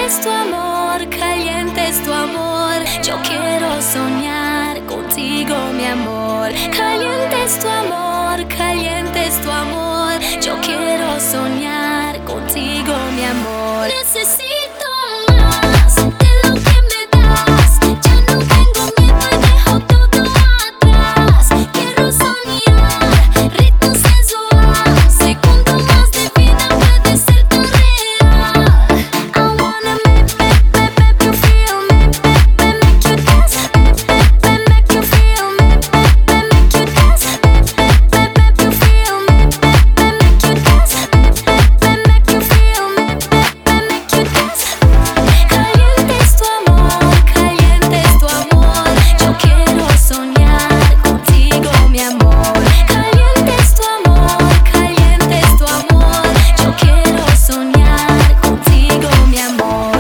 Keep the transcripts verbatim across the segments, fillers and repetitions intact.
es tu amor, caliente es tu amor. Yo quiero soñar contigo, mi amor. Caliente es tu amor, caliente es tu amor. Yo quiero soñar contigo, mi amor. Necesito más de lo que me das. Ya no tengo miedo y dejo todo atrás. Quiero soñar ritmo sensual. Segundo más de vida puede ser tan real. I wanna make, make, make, make you feel me, make, make, make you dance, make, make, make, make you feel me, make, make, make you dance, make, make, make, make you feel me, make, make, make you dance, make, make, make you feel me, make, make, make you dance. Caliente es tu amor, caliente es tu amor. Yo quiero soñar contigo, mi amor. Caliente es tu amor, caliente es tu amor. Yo quiero soñar contigo, mi amor.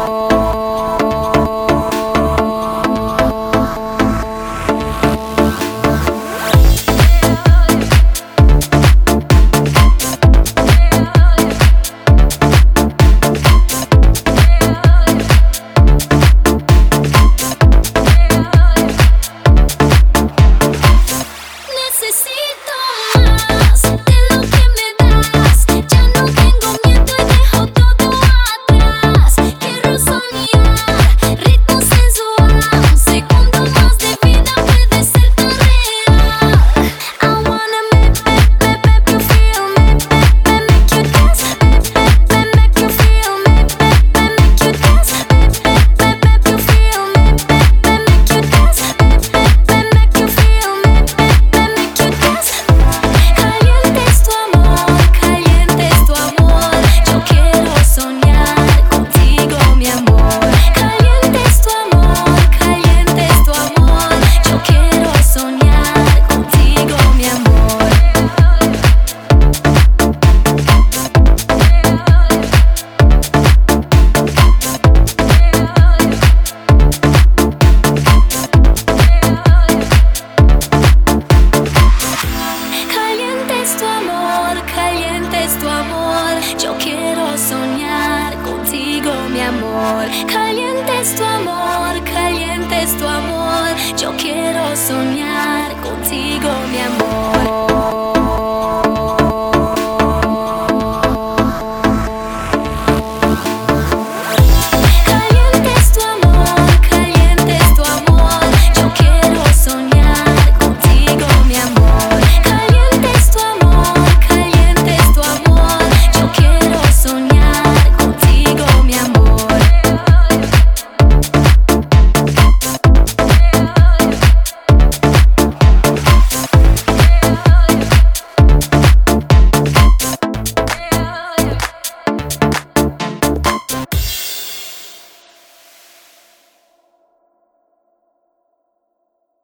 Necesito más de lo que me das. Ya no tengo miedo y dejo todo atrás. Quiero soñar ritmo sensual. Segundo más de vida puede ser tan real. I wanna make, make, make, make you feel me, make, make, make you dance, make, make, make you feel me, make, make, make you dance, make, make, make you feel me, make, make, make you dance, make, make, make you feel me, make, make, make you dance. Caliente es tu amor, caliente es tu amor. Yo quiero soñar contigo, mi amor. Caliente es tu amor, caliente es tu amor. Yo quiero soñar contigo, mi amor. Caliente es tu amor, caliente es tu amor. Yo quiero soñar contigo, mi amor. Caliente es tu amor, caliente es tu amor.